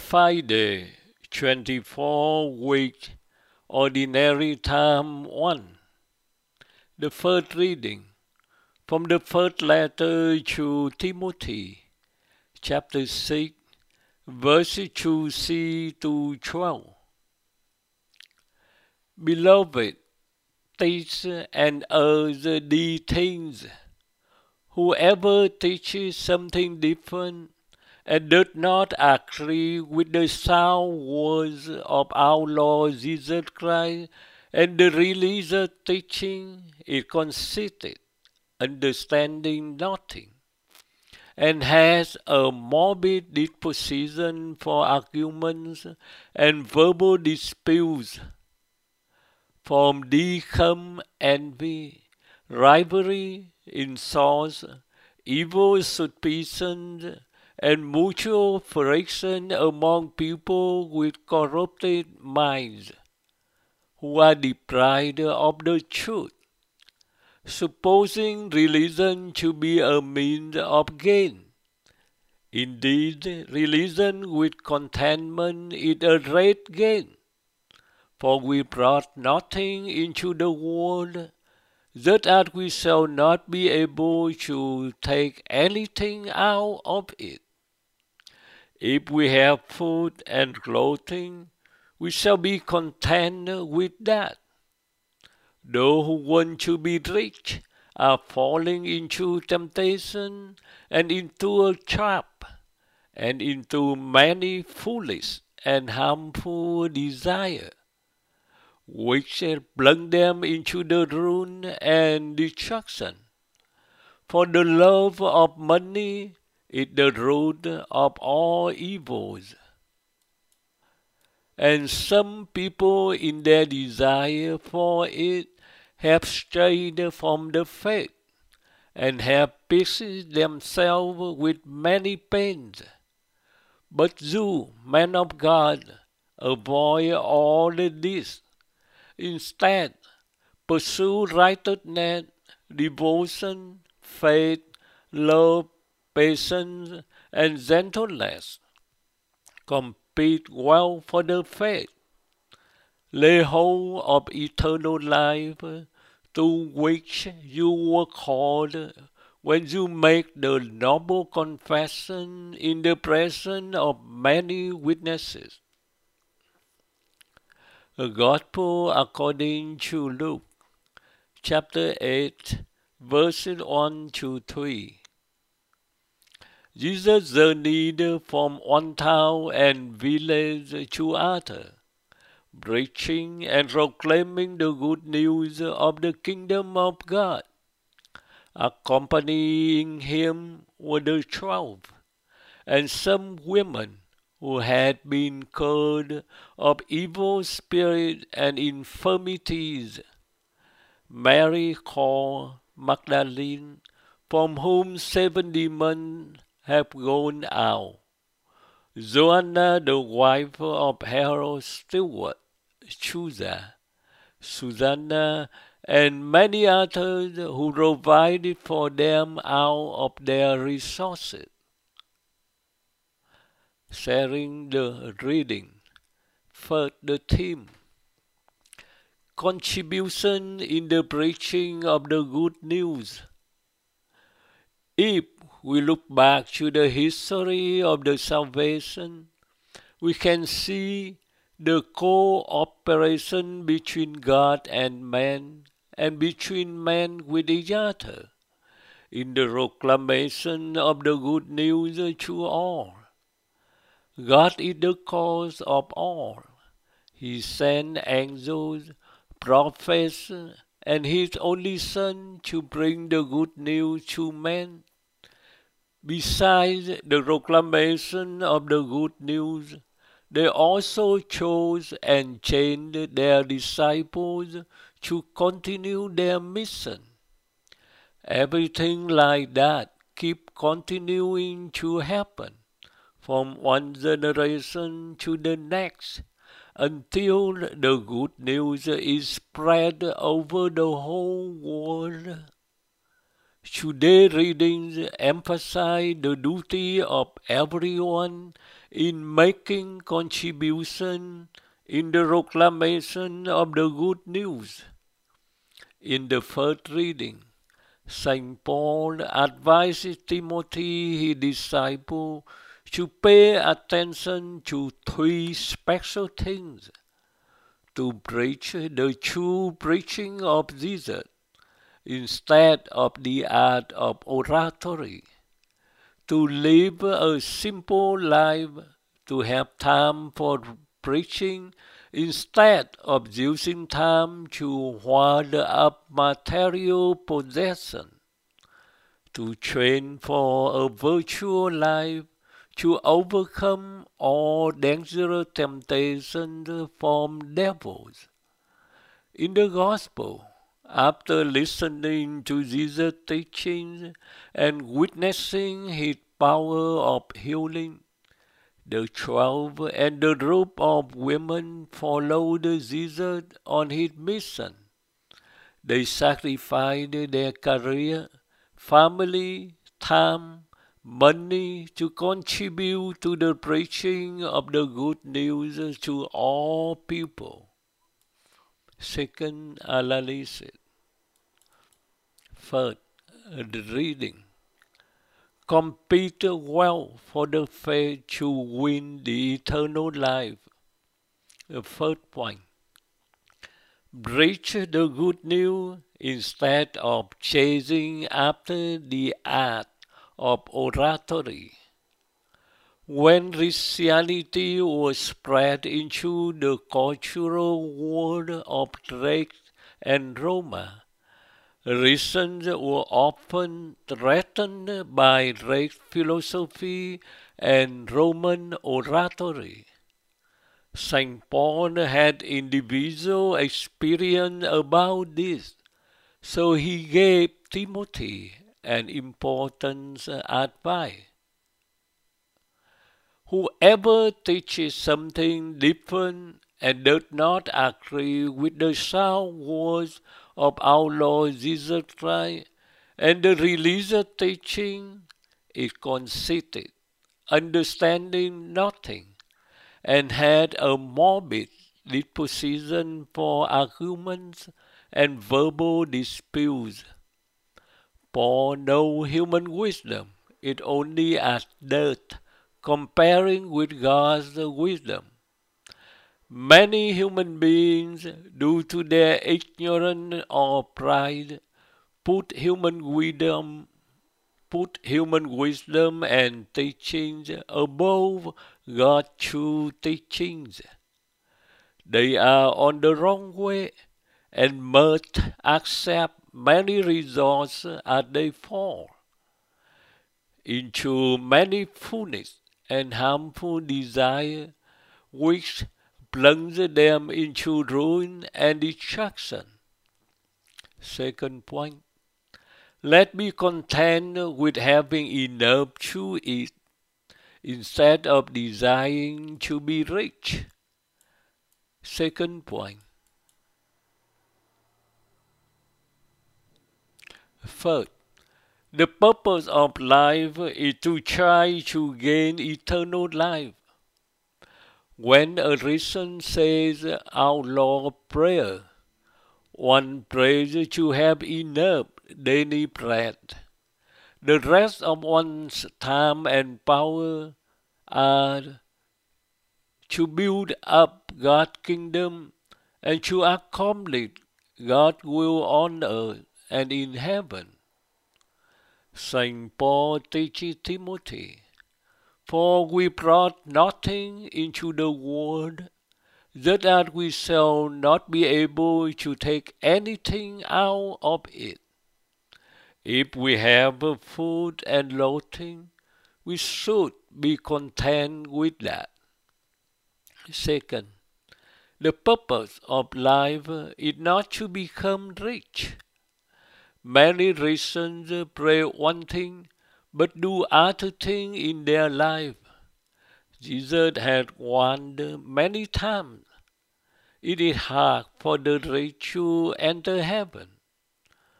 Friday, 24-week Ordinary Time 1. The first reading from the first letter to Timothy, chapter 6, verses 2c to 12. Beloved, teach and urge these things. Whoever teaches something different and does not agree with the sound words of our Lord Jesus Christ and the religious teaching is conceited, understanding nothing, and has a morbid disposition for arguments and verbal disputes. From these come envy, rivalry, insults, evil suspicions, and mutual friction among people with corrupted minds, who are deprived of the truth, supposing religion to be a means of gain. Indeed, religion with contentment is a great gain, for we brought nothing into the world, that as we shall not be able to take anything out of it. If we have food and clothing, we shall be content with that. Those who want to be rich are falling into temptation and into a trap, and into many foolish and harmful desires, which plunge them into the ruin and destruction. For the love of money is the root of all evils. And some people in their desire for it have strayed from the faith, and have pierced themselves with many pains. But you, man of God, avoid all this. Instead, pursue righteousness, devotion, faith, love, patience, and gentleness. Compete well for the faith. Lay hold of eternal life, to which you were called when you make the noble confession in the presence of many witnesses. The Gospel according to Luke, chapter 8, verses 1 to 3. Jesus journeyed from one town and village to another, preaching and proclaiming the good news of the kingdom of God. Accompanying him were the 12, and some women who had been cured of evil spirits and infirmities. Mary called Magdalene, from whom 7 demons have gone out. Joanna, the wife of Herod's steward, Chuza, Susanna, and many others who provided for them out of their resources. Sharing the reading. First, the theme. Contribution in the preaching of the good news. If we look back to the history of the salvation, we can see the cooperation between God and man, and between man with each other, in the proclamation of the good news to all. God is the cause of all. He sent angels, prophets, and His only Son to bring the good news to men. Besides the proclamation of the good news, they also chose and trained their disciples to continue their mission. Everything like that keeps continuing to happen from one generation to the next, until the good news is spread over the whole world. Today readings emphasize the duty of everyone in making contribution in the proclamation of the good news. In the first reading, Saint Paul advises Timothy, his disciple, to pay attention to three special things: to preach the true preaching of Jesus instead of the art of oratory, to live a simple life, to have time for preaching instead of using time to hoard up material possession, to train for a virtual life, to overcome all dangerous temptations from devils. In the Gospel, after listening to Jesus' teachings and witnessing his power of healing, the 12 and the group of women followed Jesus on his mission. They sacrificed their career, family, time, money to contribute to the preaching of the good news to all people. Second analysis. First, the reading. Compete well for the faith to win the eternal life. The first point. Preach the good news instead of chasing after the art of oratory. When Christianity was spread into the cultural world of Greece and Rome, Christians were often threatened by Greek philosophy and Roman oratory. Saint Paul had individual experience about this, so he gave Timothy an important advice. Whoever teaches something different and does not agree with the sound words of our Lord Jesus Christ and the religious teaching is conceited, understanding nothing, and had a morbid disposition for arguments and verbal disputes. Paul knows human wisdom is only as dirt comparing with God's wisdom. Many human beings, due to their ignorance or pride, put human wisdom and teachings above God's true teachings. They are on the wrong way and must accept many results as they fall into many foolish and harmful desires, which plunge them into ruin and destruction. Second point. Let's be content with having enough to eat instead of desiring to be rich. Second point. First, the purpose of life is to try to gain eternal life. When a Christian says our Lord Prayer, one prays to have enough daily bread. The rest of one's time and power are to build up God's kingdom and to accomplish God's will on earth and in heaven. Saint Paul teaches Timothy, "For we brought nothing into the world, that we shall not be able to take anything out of it. If we have food and clothing, we should be content with that." Second, the purpose of life is not to become rich. Many Christians pray one thing, but do other things in their life. Jesus had warned many times, it is hard for the rich to enter heaven.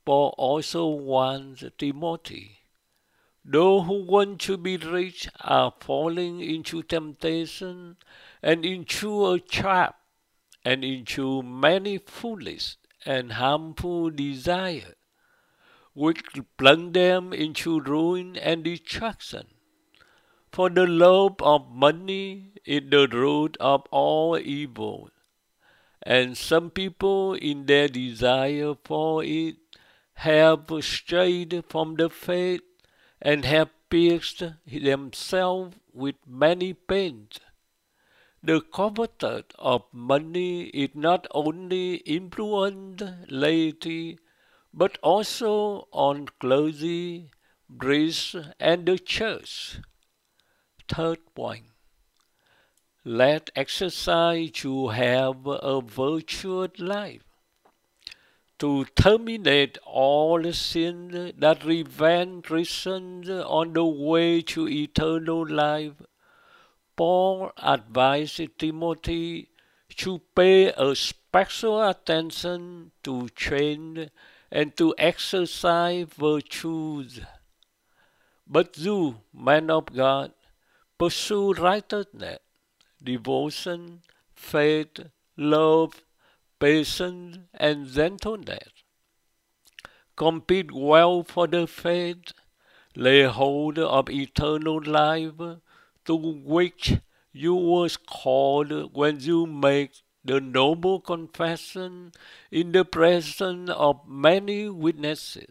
Paul also warns Timothy, those who want to be rich are falling into temptation and into a trap and into many foolish and harmful desires, which plunge them into ruin and destruction. For the love of money is the root of all evil, and some people in their desire for it have strayed from the faith and have pierced themselves with many pains. The coveter of money is not only influenced laity, but also on clergy, priests, and the church. Third point, let exercise to have a virtuous life. To terminate all sin that prevent Christians on the way to eternal life, Paul advised Timothy to pay a special attention to train and to exercise virtues. But you, man of God, pursue righteousness, devotion, faith, love, patience, and gentleness. Compete well for the faith, lay hold of eternal life, to which you was called when you make the noble confession in the presence of many witnesses.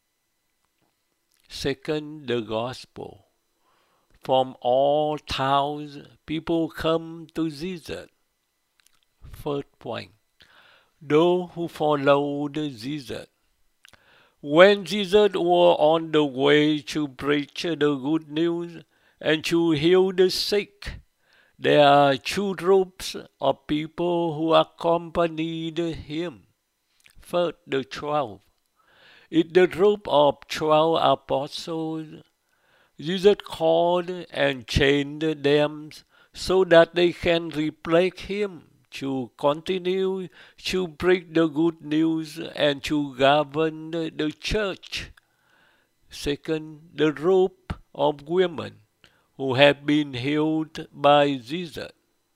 Second, the gospel. From all towns, people come to Jesus. Third point, those who followed Jesus. When Jesus was on the way to preach the good news and to heal the sick, there are two groups of people who accompanied him. First, the 12. In the group of 12 apostles, Jesus called and chained them so that they can replace him to continue to preach the good news and to govern the church. Second, the group of women who have been healed by Jesus.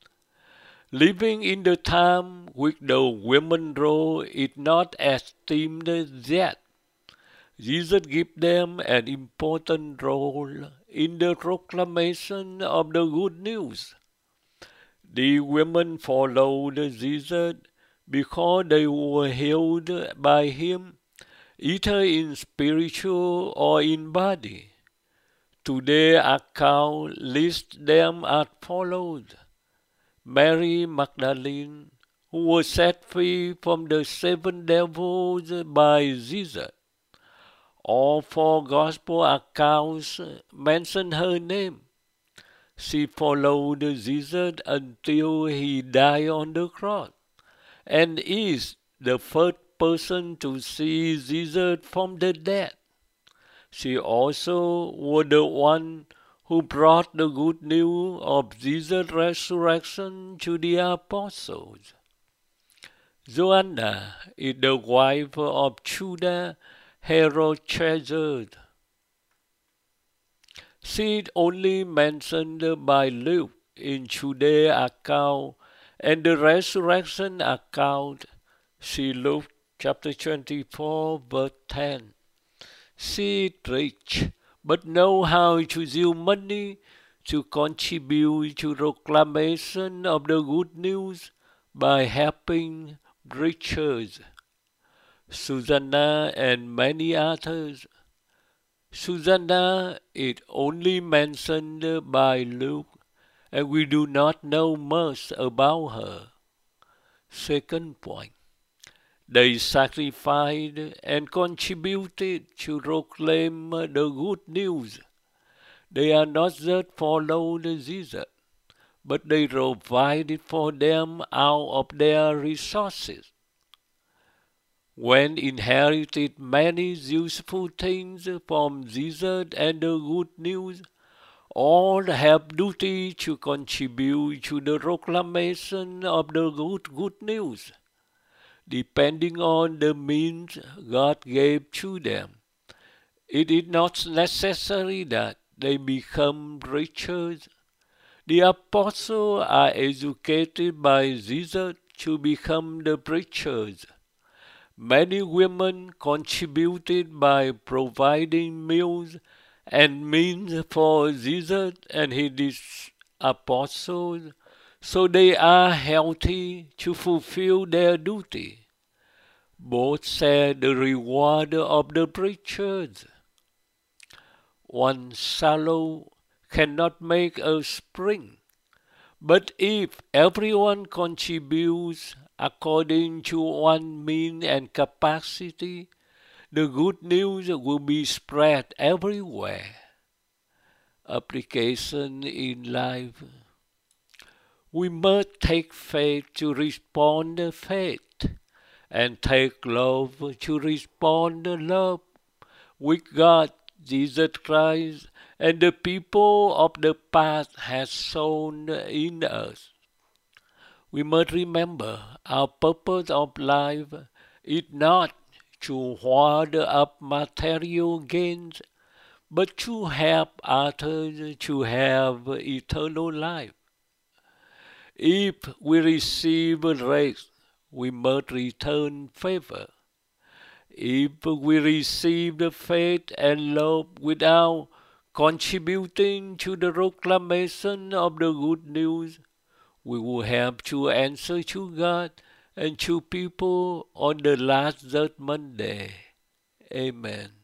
Living in the time which the women role is not esteemed yet, Jesus gives them an important role in the proclamation of the good news. The women followed Jesus because they were healed by him, either in spiritual or in body. Today's account lists them as follows. Mary Magdalene, who was set free from the 7 devils by Jesus. All 4 gospel accounts mention her name. She followed Jesus until he died on the cross, and is the first person to see Jesus from the dead. She also was the one who brought the good news of Jesus' resurrection to the apostles. Joanna is the wife of Judas Herod treasured. She is only mentioned by Luke in today's account and the resurrection account. See Luke chapter 24, verse 10. She is rich, but know how to use money to contribute to proclamation of the good news by helping preachers. Susanna and many others. Susanna is only mentioned by Luke, and we do not know much about her. Second point, they sacrificed and contributed to proclaim the good news. They are not just followed Jesus, but they provided for them out of their resources. When inherited many useful things from Jesus and the good news, all have duty to contribute to the proclamation of the good news. depending on the means God gave to them. It is not necessary that they become preachers. The apostles are educated by Jesus to become the preachers. Many women contributed by providing meals and means for Jesus and his apostles, so they are healthy to fulfill their duty. Both share the reward of the preachers. One shallow cannot make a spring, but if everyone contributes according to one's means and capacity, the good news will be spread everywhere. Application in life. We must take faith to respond to faith, and take love to respond to love with God, Jesus Christ, and the people of the past has shown in us. We must remember our purpose of life is not to hoard up material gains, but to help others to have eternal life. If we receive grace, we must return favor. If we receive the faith and love without contributing to the proclamation of the good news, we will have to answer to God and to people on the last judgment day. Amen.